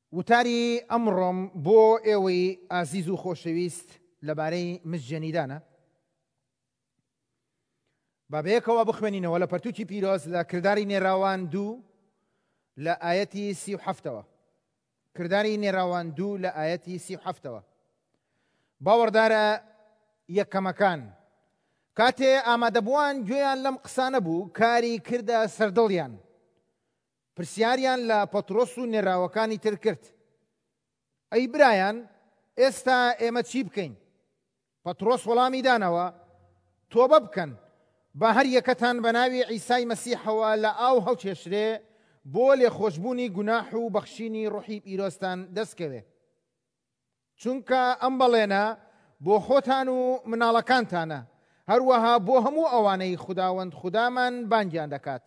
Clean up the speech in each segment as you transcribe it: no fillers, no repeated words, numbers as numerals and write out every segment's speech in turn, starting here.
وتاری ئەمڕۆم بۆ ئێوەی ئازیز و خۆشەویست لەبارەی مزجێنیدانە با بەیەکەوە بخوێنینەوە لە پەرتووکی پیرۆز لە کرداری نێراوان 2 لە ئایەتی 37ەوە. کرداری نێراوان 2 لە ئایەتی 37ەوە. باوەڕدارە یەکەمەکان کاتێ ئامادەبووان گوێیان لەم قسانە بوو، کاری کردە سەردڵیان، پرسیاریان لە پەترۆس و نێراوەکانی تر کرد: ئەی برایان، ئێستا ئێمە چی بکەین؟ پەترۆس وەڵامی دانەوە: تۆبە بکەن، بە هەر یەکەتان بە ناوی عیسای مەسیحەوە لە ئاو هەڵکێشرێ بۆ لێخۆشبوونی گوناح و بەخشینی ڕوحی پیرۆستان دەستکەوێ، چونکە ئەم بەڵێنە بۆ خۆتان و مناڵەکانتانە، هەروەها بۆ هەموو ئەوانەی خوداوەند خودامان بانگیان دەکات.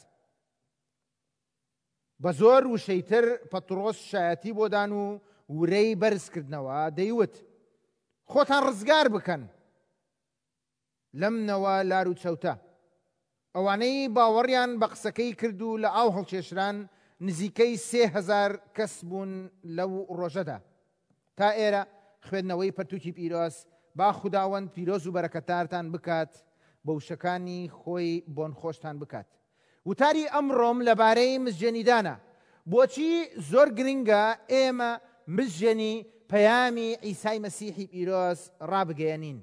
بە زۆر وشەیتر پەترۆس شایەتی بۆدان و ورەی بەرزکردنەوە دەیوت: خۆتان ڕزگار بکەن لەمنەوە لار و چەوتە. ئەوانەی باوەڕیان بە قسەکەی کرد و لە ئاو هەڵکێشران نزیکەی 3000 کەس بوون لەو ڕۆژەدا. تا ئێرە خوێندنەوەی پەرتووکی پیرۆز. با خوداوەند پیرۆز و بەرەکەتارتان بکات، بە وشەکانی خۆی بۆن خۆشتان بکات. وتاری ئەمڕۆم لەبارەی مزجێنیدانە. بۆچی زۆر گرنگە ئێمە مزجێنی پەیامی عیسای مەسیحی پیرۆز ڕابگەیەنین.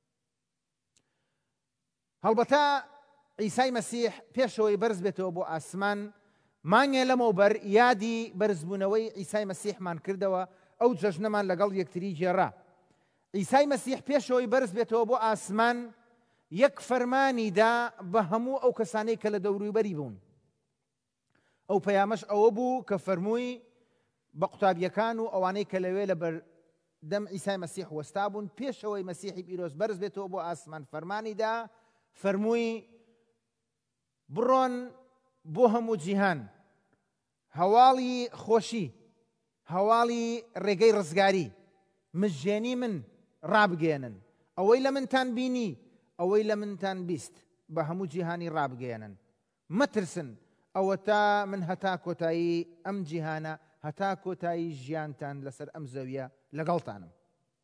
هەڵبەتە عیسای مەسیح پێشەوەی بەرز بێتەوە بۆ ئاسمان، مانگێ لەمەوبەر یادی بەرزبوونەوەی عیسای مەسیحمان کردەوە، ئەو جەژنەمان لەگەڵ یەکتری جێڕا. عیسای مەسیح پێشەوەی بەرز بێتەوە بۆ ئاسمان یەک فەرمانی دا بە هەموو ئەو کەسانەی کە لە دەوروبەری بوون. ئەو پەیامەش ئەوە بوو کە فەرمووی بە قوتابیەکان و ئەوانەی کە لەوێ لە بەردەم عیسای مەسیح وەستا بوون پێشەوەی مەسیحی پیرۆز بەرز بێتەوە بۆ ئاسمان، فەرمانی دا، فەرمووی: بڕۆن بۆ هەموو جیهان، هەواڵی خۆشی، هەواڵی ڕێگەی ڕزگاری، مزجێنی من ڕابگەێنن، ئەوەی لە منتان بینی، ئەوەی لە منتان بیست، بە هەموو جیهانی ڕابگەێنن. مەترسن، ئەوە تا من هەتا کۆتایی ئەم جیهانە، هەتا کۆتایی ژیانتان لەسەر ئەم زەویە لەگەڵتانم.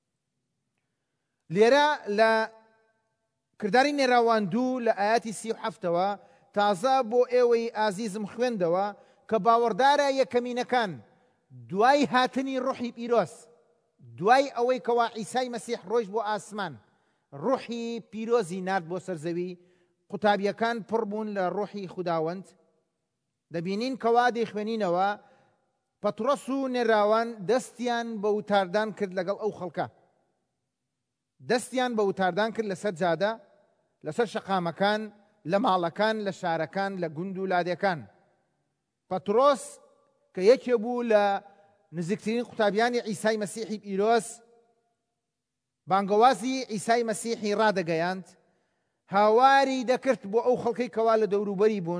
لێرە لە کرداری نێراوان 2 لە ئاەتی 37ەوە تازە بۆ ئێوەی ئازیزم خوێندەوە کە باوەڕدارە یەکەمینەکان دوای هاتنی ڕوحی پیرۆز، دوای ئەوەی کەوا عیسای مەسیح ڕۆیشت بۆ ئاسمان، ڕوحی پیرۆزی نارد بۆ سەرزەوی، قوتابیەکان پڕ بوون لە ڕوحی خوداوەند. دەبینین کەوا دەیخوێنینەوە پەترۆس و نێراوان دەستیان بە وتاردان کرد لەگەڵ ئەو خەڵکە، دەستیان بە وتاردان کرد لەسەر جادە، لەسەر شەقامەکان، لە ماڵەکان، لە شارەکان، لە گوند و لادەکان. پەترۆس کە یەکێ بوو لە نزیکترین قوتابیانی عیسای مەسیحی پیرۆز، بانگەوازی عیسای مەسیحی ڕادەگەیاند، هاواری دەکرد بۆ ئەو خەڵکەی کەوا لە دەوروبەری بوون،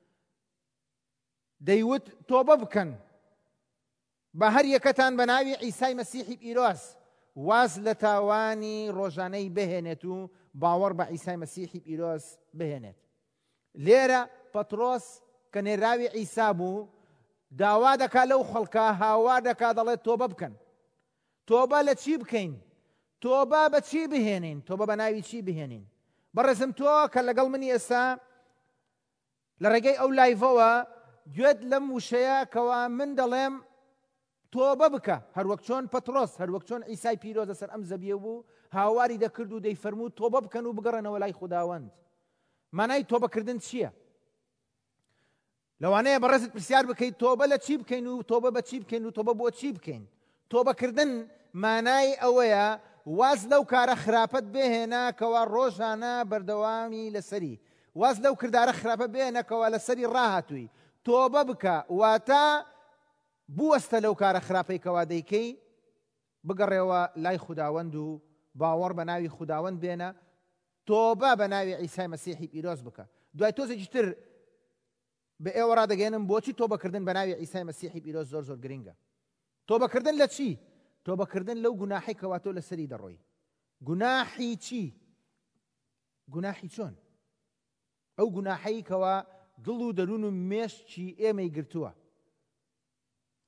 دەیوت: تۆبە بکەن، بە هەر یەکەتان بە ناوی عیسای مەسیحی پیرۆز واز لە تاوانی ڕۆژانەی بهێنێت و باوەڕ بە عیسای مەسیحی پیرۆز بهێنێت. لێرە پەترۆس کە نێراوی عیسا بوو داوا دەکا لەو خەڵکە، هاوار دەکا، دەڵێت تۆبە بکەن. تۆبە لە چی بکەین؟ تۆبە بە چی بهێنین؟ تۆبە بە ناوی چی بهێنین؟ بەڕێزم، تۆ کە لەگەڵ منی ئێستا لە ڕێگەی ئەو لایڤەوە گوێت لەم وشەیە کەوا من دەڵێم تۆبە بکە، هەروەک چۆن پەترۆس، هەروەک چۆن عیسای پیرۆز لەسەر ئەم زەویە بوو، هاواری دەکرد و دەیفەرموو تۆبە بکەن و بگەڕێنەوە لای خوداوەند. مانای تۆبەکردن چییە؟ لەوانەیە بەڕێزت پرسیار بکەیت تۆبە لە چی بکەین و تۆبە بە چی بکەین و تۆبە بۆ چی بکەین؟ تۆبەکردن مانای ئەوەیە واز لەو کارە خراپەت بهێنا کەوا ڕۆژانە بەردەوامی لەسەری، واز لەو کردارە خراپە بهێنا کەوا لەسەری ڕاهاتووی. تۆبە بکە واتە بوەستە لەو کارە خراپەی کەوا دەیکەی، بگەڕێەوە لای خوداوەند و باوەڕ بە ناوی خوداوەند بێنە، تۆبە بە ناوی عیسای مەسیحی پیرۆز بکە. دوای تۆزێکی تر بە ئێوە ڕادەگەێنم بۆچی تۆبەکردن بە ناوی عیسای مەسیحی پیرۆز زۆر زۆر گرنگە. تۆبەکردن لە چی؟ تۆبەکردن لەو گوناحی کەوا تۆ لەسەری دەڕۆی. گوناحی چی؟ گوناحی چۆن؟ ئەو گوناحەی کەوا دڵ و دەروون و مێشکی ئێمەی گرتووە.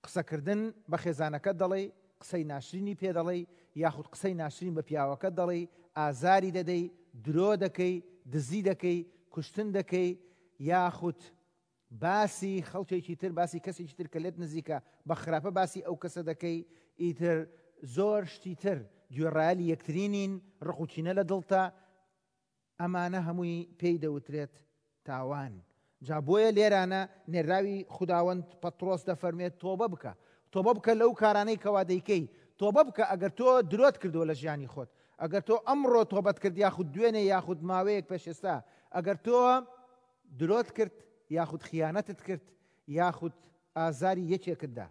قسەکردن بە خێزانەکە دەڵێ، قسەی ناشرینی پێ دەڵێ، یاخود قسەی ناشرین بە پیاوەکە دەڵێ، ئازاری دەدەی، درۆ دەکەی، دزی دەکەی، کوشتن دەکەی، یاخود باسی خەڵکێکی تر، باسی کەسێکی تر کە لێت نزیکە بە خراپە باسی ئەو کەسە دەکەی، ئیتر زۆر شتی تر گوێڕایەلی یەکترینین، ڕقوچینە لە دڵتە، ئەمانە هەمووی پێی دەوترێت تاوان. جا بۆیە لێرانە نێراوی خوداوەند پەترۆس دەفەرمێت تۆبە بکە، تۆبە بکە لەو کارانەی کەوا دەیکەی، تۆبە بکە ئەگەر تۆ درۆت کردووە لە ژیانی خۆت، ئەگەر تۆ ئەمڕۆ تۆبەت کرد یاخود دوێنێ یاخود ماوەیەک پێش ئێستا، ئەگەر تۆ درۆت کرد یاخود خیانەتت کرد یاخود ئازاری یەکێکتدا،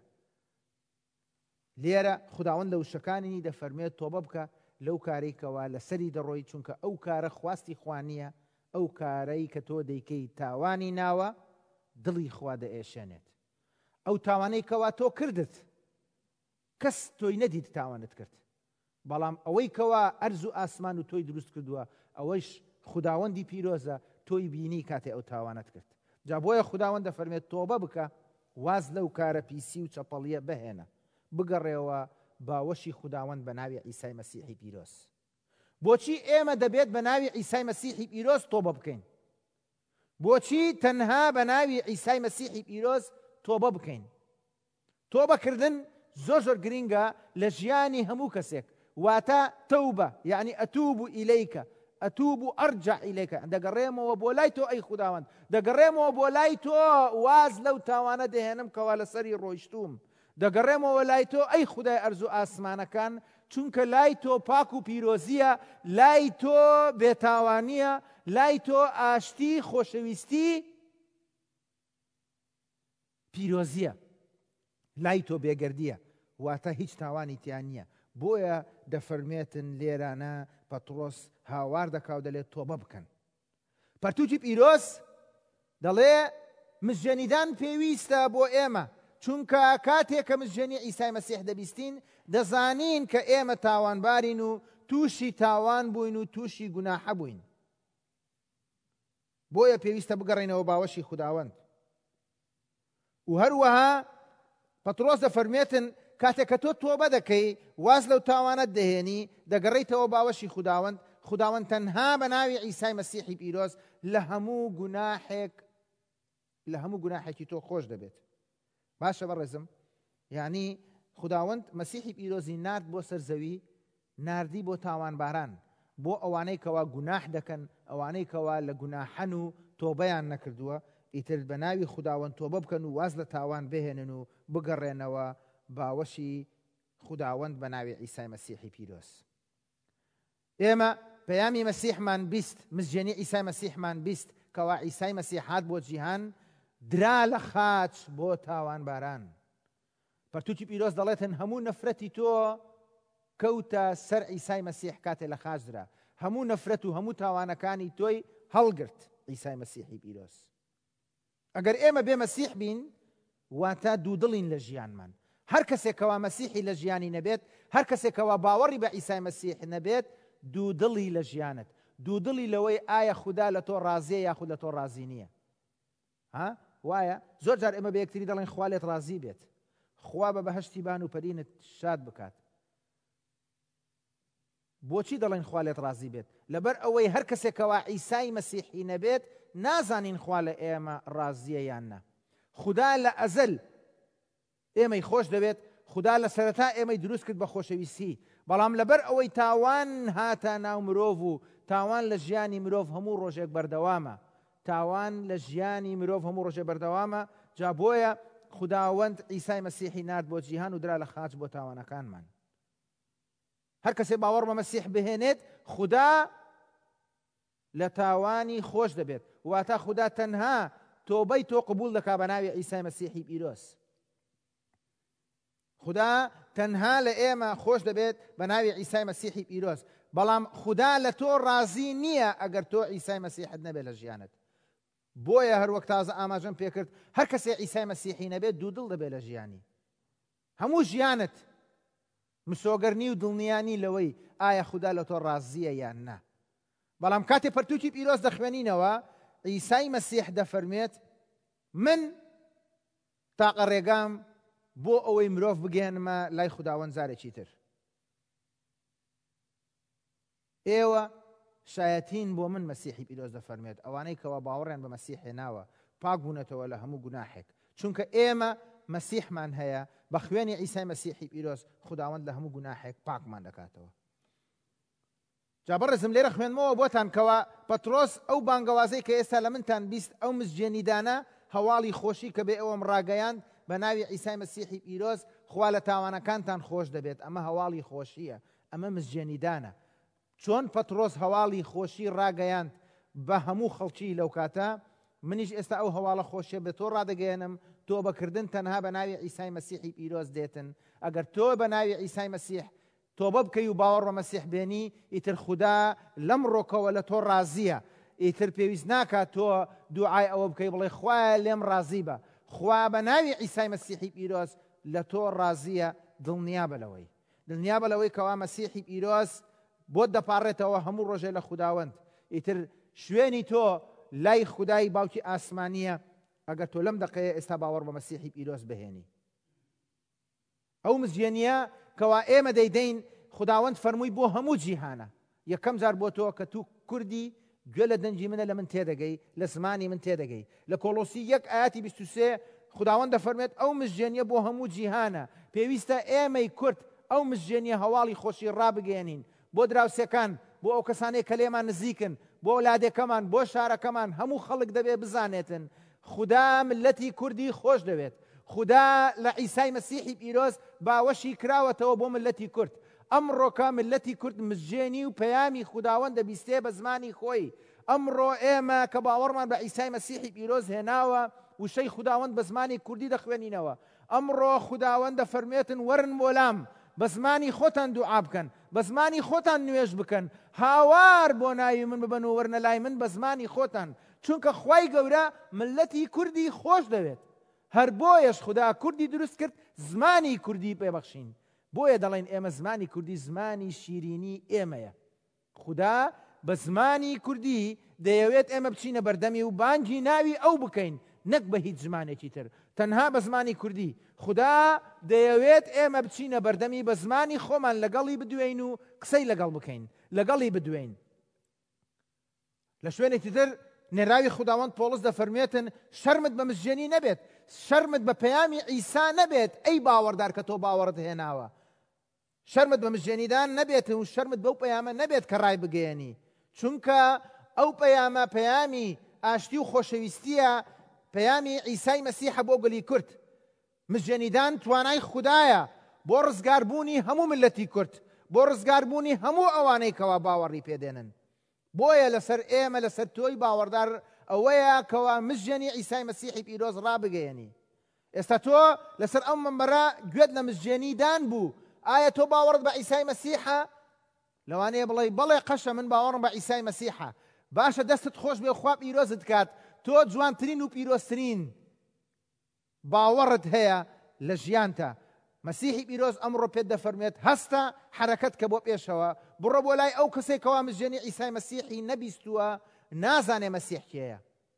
لێرە خوداوەند لە وشەکانی دەفەرمێت تۆبە بکە لەو کارێکەوە لەسەری دەڕۆی، چونکە ئەو کارە خواستی خوا نییە، ئەو کارەی کە تۆ دەیکەی تاوانی ناوە، دڵی خوا دەئێشێنێت. ئەو تاوانەی کەوا تۆ کردت کەس تۆی نەدیت تاوانت کرد، بەڵام ئەوەی کەوا ئەرز و ئاسمان و تۆی دروست کردووە ئەوەش خوداوەندی پیرۆزە تۆی بینی کاتێ ئەو تاوانت کرد. جا بۆیە خوداوەند دەفەرمێت تۆبە بکە، واز لەو کارە پیسی و چەپەڵیە بهێنە، بگەڕێەوە باوەشی خوداوەند بە ناوی عیسای مەسیحی پیرۆز. بۆچی ئێمە دەبێت بە ناوی عیسای مەسیحی پیرۆز تۆبە بکەین؟ بۆچی تەنها بە ناوی عیسای مەسیحی پیرۆز تۆبە بکەین؟ تۆبەکردن زۆر زۆر گرینگە لە ژیانی هەموو کەسێک، واتە تەوبە یعنی ئەتوب ئیلەیکە، ئەتوب ئەرجع ئیلەیکە، دەگەڕێمەوە بۆ لای تۆ ئەی خوداوەند، دەگەڕێمەوە بۆ لای تۆ، واز لەو تاوانە دەهێنم کەوا لەسەری ڕۆیشتوم، دەگەڕێمەوە لای تۆ ئەی خودای ئەرز و ئاسمانەکان، چونکە لای تۆ پاک و پیرۆزیە، لای تۆ بێتاوانیە، لای تۆ ئاشتی، خۆشەویستی، پیرۆزیە، لای تۆ بێگەردیە، واتە هیچ تاوانی تیان نییە. بۆیە دەفەرمێتن لێرانە پەترۆس هاوار دەکا و دەڵێت تۆبە بکەن. پەرتووکی پیرۆز دەڵێ مزجێنیدان پێویستە بۆ ئێمە، چونکە کاتێک کە مزجێنی عیسای مەسیح دەبیستین دەزانین کە ئێمە تاوانبارین و تووشی تاوان بووین و تووشی گوناحە بووین. بۆیە پێویستە بگەڕێنەوە باوەشی خوداوەند. و هەروەها پەترۆس دەفەرمێتن کاتێک کە تۆ تۆبە دەکەی، واز لەو تاوانت دەهێنی، دەگەڕێیتەوە باوەشی خوداوەند. خوداوەند تەنها بە ناوی عیسای مەسیحی پیرۆز لە هەموو گوناحێکی تۆ خۆش دەبێت. باشە بەڕێزم، یعنی خوداوەند مەسیحی پیرۆزی نارد بۆ سەر زەوی، ناردی بۆ تاوانباران، بۆ ئەوانەی کەوا گوناح دەکەن، ئەوانەی کەوا لە گوناحەن و تۆبەیان نەکردووە، ئیتر بە ناوی خوداوەند تۆبە بکەن و واز لە تاوان بهێنن و بگەڕێنەوە باوەشی خوداوەند بە ناوی عیسای مەسیحی پیرۆز. ئێمە پەیامی مەسیحمان بیست، مزجێنی عیسای مەسیحمان بیست، کەوا عیسای مەسیح هات بۆ جیهان، درا لە خاچ بۆ تاوانباران. پەرتووکی پیرۆز دەڵێتن هەموو نەفرەتی تۆ کەوتە سەر عیسای مەسیح کاتێ لە خاچ درا، هەموو نەفرەت و هەموو تاوانەکانی تۆی هەڵگرت عیسای مەسیحی پیرۆز. ئەگەر ئێمە بێ مەسیح بین واتە دوودڵین لە ژیانمان. هەر کەسێکەوە مەسیحی لە ژیانی نەبێت، هەر کەسێکەوە باوەڕی بە عیسای مەسیح نەبێت، دوودڵی لە ژیانت، دوودڵی لەوەی ئایا خوددا لە تۆ ڕازیە یاخود لە تۆ ڕازی نییە. وایە زۆر جار ئێمە بە یەکتری دەڵێن خوا لێت ڕازی بێت، خوا بە بەهەشتی بان و پەرینت شاد بکات. بۆچی دەڵێن خوا لێت ڕازی بێت؟ لەبەر ئەوەی هەر کەسێکەوە عیسای مەسیحی نەبێت نازانین خوا لە ئێمە ڕازیە یان نە. خوددا لە ئەزەل ئێمەی خۆش دەوێت، خوددا لە سەرەتا ئێمەی دروست کرد بە خۆشەویستی، بەڵام لەبەر ئەوەی تاوان هاتە ناو مرۆڤ و تاوان لە ژیانی مرۆڤ هەموو ڕۆژێک بەردەوامە، تاوان لە ژیانی مرۆڤ هەموو ڕۆژێک بەردەوامە. جا بۆیە خوداوەند عیسای مەسیحی نارد بۆ جیهان و درا لە خاچ بۆ تاوانەکانمان. هەر کەسێ باوەڕ بە مەسیح بهێنێت خوددا لە تاوانی خۆش دەبێت، واتە خوددا تەنها تۆبەی تۆ قبول دەکا بە ناوی عیسای مەسیحی پیرۆز. خوددا تەنها لە ئێمە خۆش دەبێت بە ناوی عیسای مەسیحی پیرۆز، بەڵام خوددا لە تۆ ڕازی نییە ئەگەر تۆ عیسای مەسیحت نەبێت لە ژیانت. بۆیە هەروەک تازە ئاماژەم پێکرد هەر کەسێ عیسای مەسیحی نەبێت دوودڵ دەبێت لە ژیانی. هەموو ژیانت مسۆگەرنی و دڵنیانی لەوەی ئایا خوددا لە تۆ ڕازیە یان نا. بەڵام کاتێ پەرتووکی پیرۆز دەخوێنینەوە عیسای مەسیح دەفەرمێت من تاقە ڕێگام بۆ ئەوەی مرۆڤ بگەێنمە لای خوداوەند زارێکی تر. ئێوە شایەتین بۆ من مەسیحی پیرۆز دەفەرمێت ئەوانەی کەوا باوەڕیان بە مەسیح هێناوە پاک بوونەتەوە لە هەموو گوناحێک، چونکە ئێمە مەسیحمان هەیە بە خوێنی عیسای مەسیحی پیرۆز خوداوەند لە هەموو گوناحێک پاکمان دەکاتەوە. جا بەڕێزم لێرە خوێنمەوە بۆتان کەوا پەترۆس ئەو بانگەوازەی کە ئێستا لە منتان بیست ئەو مزجێنیدانە هەواڵی خۆشی کە بێ ئەوەم ڕاگەیاند بە ناوی عیسای مەسیحی پیرۆز خوا لە تاوانەکانتان خۆش دەبێت. ئەمە هەواڵی خۆشیە، ئەمە مزجێنیدانە. چۆن پەترۆس هەواڵی خۆشی ڕاگەیاند بە هەموو خەڵکی لەو کاتە، منیش ئێستا ئەو هەواڵە خۆشیە بە تۆ ڕادەگەێنم. تۆ بەکردن تەنها بە ناوی عیسای مەسیحی پیرۆز دێتن. ئەگەر تۆ بە ناوی عیسای مەسیح تۆبە بکەی و باوەڕ بە مەسیح بێنی، ئیتر خوددا لەم ڕۆکەوە لە تۆ ڕازیە. ئیتر پێویست ناکات تۆ دوعای ئەوە بکەی بڵێ خوایە لێم ڕازی بە. خوا بە ناوی عیسای مەسیحی پیرۆز لە تۆ ڕازیە، دڵنیا بە لەوەی، دڵنیا بە لەوەی کەوا مەسیحی پیرۆز بۆت دەپاڕێتەوە هەموو ڕۆژێ لە خوداوەند. ئیتر شوێنی تۆ لای خودای باوکی ئاسمانیە ئەگەر تۆ لەم دەقەیە ئێستا باوەڕ بە مەسیحی پیرۆز بهێنی. ئەو مزجێنیە کەوا ئێمە دەیدەین خوداوەند فەرمووی بۆ هەموو جیهانە. یەکەم جار بۆ تۆ کە تو کوردی گوێ لە دەنجی منە لە من تێدەگەی، لە زمانی من تێدەگەی. لە کۆلۆسی 1 ئاەتی 23 خوداوەند دەفەرمێت ئەو مزجێنیە بۆ هەموو جیهانە. پێویستە ئێمەی کورد ئەو مزجێنیە هەواڵی خۆشی ڕابگەێنین بۆ دراوسەکان، بۆ ئەو کەسانەی کە لێمان نزیکن، بۆ ئەولادەکەمان، بۆ شارەکەمان. هەموو خەڵک دەبێ بزانێتن خوددا ملەتی کوردی خۆش دەوێت. خوددا لە عیسای مەسیحی پیرۆز باوەشی کراوەتەوە بۆ ملەتی کورد. ئەمڕۆکە ملەتی کورد مزجێنی و پەیامی خوداوەند دەبیستێ بە زمانی خۆی. ئەمڕۆ ئێمە کە باوەڕمان بە عیسای مەسیحی پیرۆز هێناوە وشەی خوداوەند بە زمانی کوردی دەخوێنینەوە. ئەمڕۆ خوداوەند دەفەرمێتن وەرن مۆلام بە زمانی خۆتان دوعا بکەن، بە زمانی خۆتان نوێژ بکەن، هاوار بۆ ناوی من ببەن و وەرنە لای من بە زمانی خۆتان، چونکە خوای گەورە ملەتی کوردی خۆش دەوێت. هەر بۆیەش خوددا کوردی دروست کرد زمانی کوردی پێبەخشین. بۆیە دەڵێن ئێمە زمانی کوردی زمانی شیرینی ئێمەیە. خوددا بە زمانی کوردی دەیەوێت ئێمە بچینە بەردەمی و بانگی ناوی ئەو بکەین، نەک بە هیچ زمانێکی تر، تەنها بە زمانی کوردی. خوددا دەیەوێت ئێمە بچینە بەردەمی بە زمانی خۆمان لەگەڵی بدوێین و قسەی لەگەڵ بکەین، لەگەڵی بدوێین. لە شوێنێکی تر نێراوی خوداوەند پۆڵس دەفەرمێتن شەرمت بە مزجێنی نەبێت، شەرمت بە پەیامی عیسا نەبێت ئەی باوەڕدار کە تۆ باوەڕت هێناوە. شەرمت بە مزجێنیدان نەبێت و شەرمت بەو پەیامە نەبێت کە ڕای بگەێنی، چونکە ئەو پەیامە پەیامی ئاشتی و خۆشەویستیە، پەیامی عیسای مەسیحە بۆ گەلی کورد. مزجێنیدان توانای خوددایە بۆ ڕزگاربوونی هەموو ملەتی کورد، بۆ ڕزگاربوونی هەموو ئەوانەی کەوا باوەڕی پێدێنن. بۆیە لەسەر ئێمە لەسەر تۆی باوەڕدار ئەوەیە کەوا مزجێنی عیسای مەسیحی پیرۆز ڕابگەیەنی. ئێستا تۆ لەسەر ئەم منبەرە گوێت لە مزجێنیدان بوو، ئایا تۆ باوەڕت بە عیسای مەسیحە؟ لەوانەیە بڵێ بەڵێ قەشە من باوەڕم بە عیسای مەسیحە. باشە دەستت خۆش بێ خوا پیرۆزت کات، تۆ جوانترین و پیرۆزترین باوەڕت هەیە لە ژیانتە. مەسیحی پیرۆز ئەمڕۆ پێت دەفەرمێت هەستە حرەکەت کە بۆ پێشەوە، بڕۆ بۆ لای ئەو کەسێکەوە مزجێنی عیسای مەسیحی نەبیستووە، نازانێ مەسیح کێیە.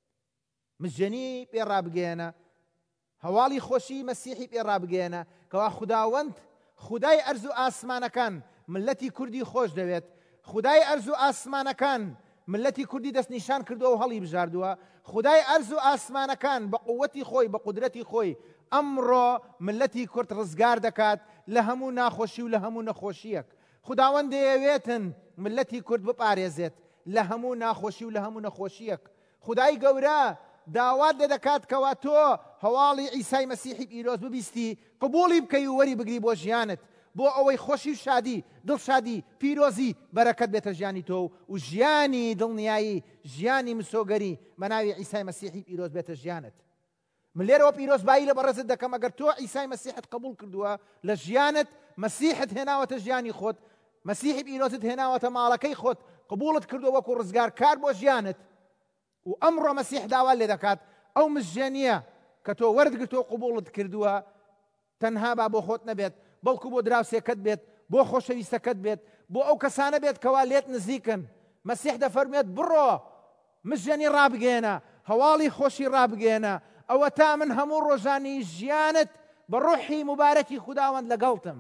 مزجێنی پێ ڕابگەێنە، هەواڵی خۆشی مەسیحی پێ ڕابگەێنە کەوا خوداوەند خودای ئەرز و ئاسمانەکان ملەتی کوردی خۆش دەوێت. خودای ئەرز و ئاسمانەکان ملەتی کوردی دەستنیشان کردووە و هەڵی بژاردووە. خودای ئەرز و ئاسمانەکان بە قووەتی خۆی بە قودرەتی خۆی ئەمڕۆ ملەتی کورد ڕزگار دەکات لە هەموو ناخۆشی و لە هەموو نەخۆشیەک. خوداوەند دەیەوێتن ملەتی کورد بپارێزێت لە هەموو ناخۆشی و لە هەموو نەخۆشیەک. خودای گەورە داوات لێ دەکات کەوا تۆ هەواڵی عیسای مەسیحی پیرۆز ببیستی، قبوڵی بکەی و وەری بگری بۆ ژیانت، بۆ ئەوەی خۆشی و شادی، دڵشادی، پیرۆزی، بەرەکەت بێتە ژیانی تۆ و ژیانی دڵنیایی، ژیانی مسۆگەری بە ناوی عیسای مەسیحی پیرۆز بێتە ژیانت. من لێرەوە پیرۆزبایی لە بەڕێزت دەکەم، ئەگەر تۆ عیسای مەسیحت قبول کردووە لە ژیانت، مەسیحت هێناوەتە ژیانی خۆت، مەسیحی پیرۆزت هێناوەتە ماڵەکەی خۆت، قبوڵت کردووە وەکو ڕزگارکار بۆ ژیانت. و ئەمڕۆ مەسیح داوا لێ دەکات ئەو مزجێنیە کە تۆ وەرگرتۆ قبوڵت کردووە تەنها با بۆ خۆت نەبێت، بەڵکو بۆ دراوسێکت بێت، بۆ خۆشەویستەکەت بێت، بۆ ئەو کەسانە بێت کەوا لێت نزیکن. مەسیح دەفەرمێت بڕۆ مزجێنی ڕابگەێنە، هەواڵی خۆشی ڕابگەێنە، ئەوە تا من هەموو ڕۆژانی ژیانت بە ڕوحی مبارەکی خوداوەند لەگەڵتم.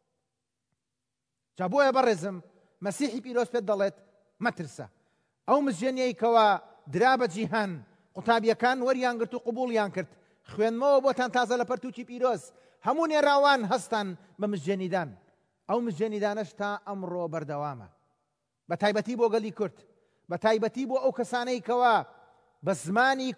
جا بۆیە بەڕێزم مەسیحی پیرۆز پێت دەڵێت مەترسە. ئەو مزجێنیەی کەوا درا بە جیهان قوتابیەکان وەریان گرت و قبوڵیان کرد، خوێنمەوە بۆتان تازە لە پەرتووکی پیرۆز، هەموو نێراوان هەستان بە مزجێنیدان. ئەو مزجێنیدانەش تا ئەمڕۆ بەردەوامە، بە تایبەتی بۆ گەلی کورد، بە تایبەتی بۆ ئەو کەسانەی کەوا بە زمانی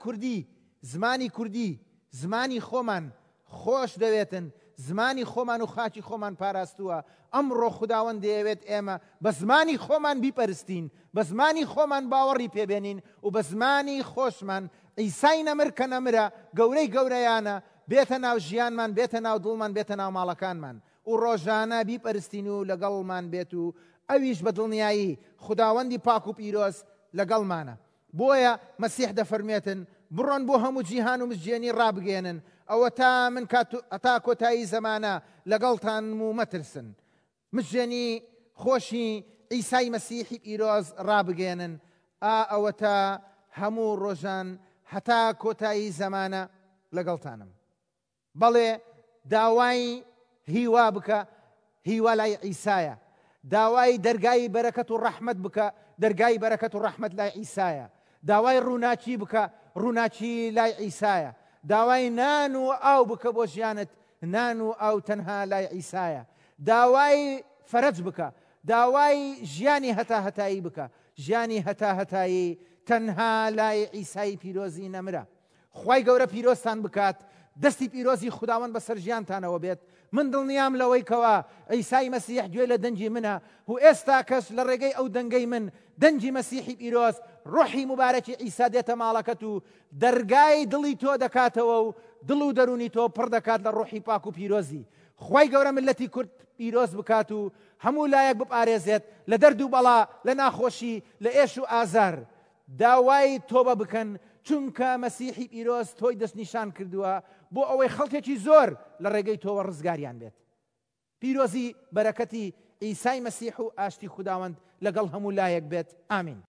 کوردی زمانی خۆمان خۆش دەوێتن، زمانی خۆمان و خاکی خۆمان پاراستووە. ئەمڕۆ خوداوەند دەیەوێت ئێمە بە زمانی خۆمان بیپەرستین، بە زمانی خۆمان باوەڕی پێبێنین و بە زمانی خۆشمان عیسای نەمر کە نەمرە گەورەی گەورەیانە بێتە ناو ژیانمان، بێتە ناو دڵمان، بێتە ناو ماڵەکانمان و ڕۆژانە بیپەرستین و لەگەڵمان بێت و ئەویش بە دڵنیایی خوداوەندی پاک و پیرۆز لەگەڵمانە. بۆیە مەسیح دەفەرمێتن بڕۆن بۆ هەموو جیهان و مزجێنی ڕابگێنن، ئەوە تا من تا کۆتایی زەمانە لەگەڵتان و مەترسن. مزجێنی خۆشی عیسای مەسیحی پیرۆز ڕابگێنن، ئەوە تا هەموو ڕۆژان هەتا کۆتایی زەمانە لەگەڵتانم. بەڵێ داوای هیوا بکە، هیوا لای عیسایە. داوای دەرگای بەرەکەت و ڕەحمەت بکە، دەرگای بەرەکەت و ڕەحمەت لای عیسایە. داوای ڕووناچی بکە، ڕووناچی لای عیسایە. داوای نان و ئاو بکە بۆ ژیانت، نان و ئاو تەنها لای عیسایە. داوای فەرج بکە، داوای ژیانی هەتا هەتایی بکە، ژیانی هەتا هەتایی تەنها لای عیسای پیرۆزی نەمرە. خوای گەورە پیرۆزتان بکات، دەستی پیرۆزی خوداوەند بەسەر ژیانتانەوە بێت. من دڵنیام لەوەی کەوا عیسای مەسیح گوێ لە دەنجی منە و ئێستا کەس لە ڕێگەی ئەو دەنگەی من دەنجی مەسیحی پیرۆز ڕوحی مبارەکی عیسا دێتە ماڵەکەت و دەرگای دڵی تۆ دەکاتەوە و دڵ و دەرونی تۆ پڕ دەکات لە ڕوحی پاک و پیرۆزی. خوای گەورە ملەتی کورد پیرۆز بکات و هەموو لایەک بپارێزێت لە دەرد و بەڵا، لە ناخۆشی، لە ئێش و ئازار. داوای تۆبە بکەن چونکە مەسیحی پیرۆز تۆی دەستنیشان کردووە بۆ ئەوەی خەڵکێکی زۆر لە ڕێگەی تۆوە ڕزگاریان بێت. پیرۆزی بەرەکەتی عیسای مەسیح و ئاشتی خوداوەند لەگەڵ هەموو لایەک بێت. ئامین.